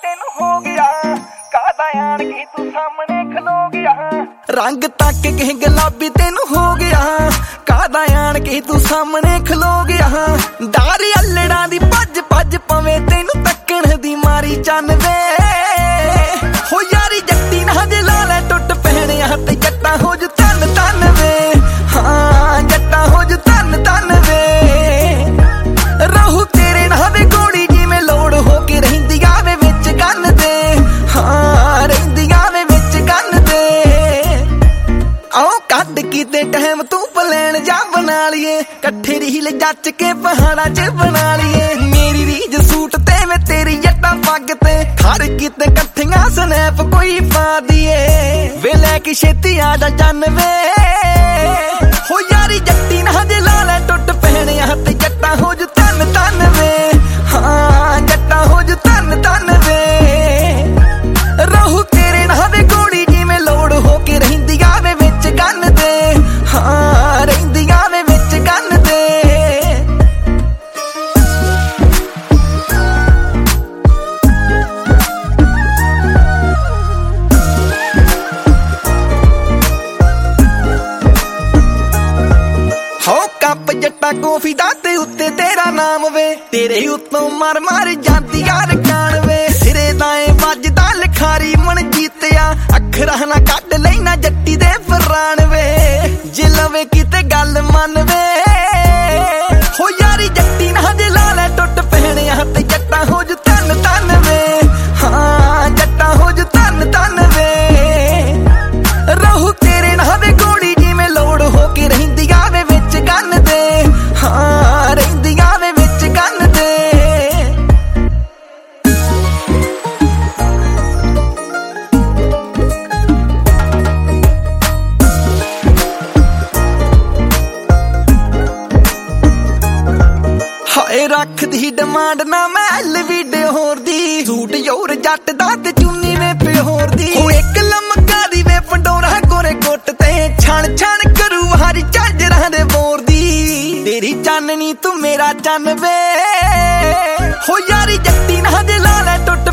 ਤੈਨੂੰ ਹੋ ਗਿਆ ਕਾਹਦਾ ਆਣ ਕੇ ਤੂੰ ਸਾਹਮਣੇ ਖਲੋ ਗਿਆ ਰੰਗ ਤੱਕ ਕੇ ਗੁਲਾਬੀ ਤੈਨੂੰ ਹੋ ਗਿਆ ਕਾਹਦਾ ਆਣ ਕੇ ਤੂੰ ਸਾਹਮਣੇ ਖਲੋ ਗਿਆ ਡਾਰ ਅੱਲੜਾਂ ਦੀ ਭੱਜ ਭੱਜ ਪਵੇ ਤੈਨੂੰ ਤੱਕਣ ਦੀ ਮਾਰੀ ਚੰਨ ਵੇ ਹੋ ਯਾਰੀ ਜੱਟੀ ਨਾ ਜੇ ਲਾ ਲੈ ਟੁੱਟ ਪੈਣਿਆ ਤੇ ਜੱਟਾਂ ਹੋ ਜੂ ਧੰਨ ਧੰਨ ਵੇ ਹਾਂ ਜੱਟਾਂ ਹੋ ਜੂ ਧੰਨ ਧੰਨ ਵੇ ਰਹੂ ਤੇਰੇ ਨਾਲ ਵੇ ਗੋੜੀ ਜਿਵੇਂ ਲੋੜ ਹੋ ਕੇ ਰਹਿੰਦੀ ਆਵੇ ਵਿੱਚ ਗੰਨ ਦੇ ਹਾਂ ਰਹਿੰਦੀ ਆਵੇ ਵਿੱਚ ਗੰਨ ਦੇ ਆਓ ਕੱਢ ਕੀਤੇ ਟਾਈਮ ਤੂੰ ਪਲੈਨ ਜਾ ਬਣਾ ਲਈਏ ਇਕੱਠੇ ਰੀਲ ਜੱਚ ਕੇ ਪਹਾੜਾਂ 'ਚ ਬਣਾ ਲਈਏ ਮੇਰੀ ਰੀਝ ਸੂਟ ਤੇ ਵੇ ਤੇਰੀ ਜੱਟਾਂ ਪੱਗ ਤੇ ਖੜ ਕੀਤੇ ਇਕੱਠੀਆਂ ਸਨੈਪ ਕੋਈ ਪਾ ਦੀਏ ਵੇ ਲੈ ਕੇ ਛੇਤੀ ਆ ਜਾ ਚੰਨ ਵੇ ਹੋ ਯਾਰੀ ਜੱਟੀ ਨਾ ਜੇ ਲਾ ਲੈ ਟੁੱਟ ਪੈਣਿਆ ਤੇ ਜੱਟਾਂ ਹੋ ਜੂ ਧੰਨ ਧੰਨ ਵੇ ਹਾਂ ਜੱਟਾਂ ਹੋ ਜੂ ਧੰਨ ਧੰਨ ਵੇ ਰਹੂ ਤੇਰੇ ਨਾਲ ਵੇ ਗੋੜੀ ਜਿਵੇਂ ਲੋੜ ਹੋ ਕੇ ਰਹਿੰਦੀ ਆਵੇ ਵਿੱਚ ਗੰਨ ਦੇ ਹਾਂ ਰਹਿੰਦੀ ਆਵੇ ਵਿੱਚ ਗੰਨ ਦੇ ਹੋ ਕੱਪ ਜੱਟਾ ਕੌਫੀ ਦਾ ਤੇ ਉੱਤੇ ਤੇਰਾ ਨਾਮ ਵੇ ਤੇਰੇ ਉੱਤੋਂ ਮਰ ਮਰ ਜਾਂਦੀ ਯਾਰ ਕਾਣ ਵੇ ਸਿਰੇ ਦਾਏ ਵੱਜਦਾ ਲਿਖਾਰੀ ਮਨ ਜੀਤਿਆ ਅੱਖਰਾਂ ਨਾ ਕੱਢ ਲੈਣਾ ਜੱਟੀ ਦੇ ਫਰਾਨ ਵੇ ਜੇ ਲਵੇ ਕਿਤੇ ਗੱਲ ਮੰਨ ਵੇ ਹੋ ਯਾਰੀ ਜੱਟੀ ਨਾ ਜੇ ਲਾ ਲੈ ਟੁੱਟ ਪੈਣਿਆ ਤੇ ਜੱਟਾਂ ਹੋ ਜੂ ਧੰਨ ਧੰਨ ਵੇ ਹਾਂ ਜੱਟਾਂ ਹੋ ਜੂ ਧੰਨ ਧੰਨ ਵੇ ਰਹੂ ਤੇਰੇ ਨਾਲ ਵੇ ਗੋੜੀ ਜਿਵੇਂ ਲੋੜ ਹੋ ਕੇ ਰਹਿੰਦੀ ਆਵੇ ਵਿੱਚ ਗੰਨ ਦੇ ਹਾਂ ਰਹਿੰਦੀ ਆਵੇ ਵਿੱਚ ਗੰਨ ਦੇ ਹਾਏ ਰੱਖਦੀ ਡਿਮਾਂਡ ਨਾ ਮੈਂ ਐਲ ਵੀਡੀਓ ਹੋਰ ਦੀ ਸੂਟ ਯੋਰ ਜੱਟ ਦਾ ਤੇ ਚੁੰਨੀ ਵੇ ਪਿਓਰ ਦੀ ਉਹ ਇੱਕ ਲਮਕਾ ਦੀ ਵੇ ਪੰਡੋਰਾ ਗੋਰੇ ਗੁੱਟ ਤੇ ਛਣ ਛਣ ਕਰੂ ਹਰੀ ਝਾਂਜਰਾਂ ਦੇ ਬੋਰ ਦੀ ਤੇਰੀ ਚਾਨਣੀ ਤੂੰ ਮੇਰਾ ਚੰਨ ਵੇ ਹੋ ਯਾਰੀ ਜੱਟੀ ਨਾ ਜੇ ਲਾ ਲੈ ਟੁੱਟ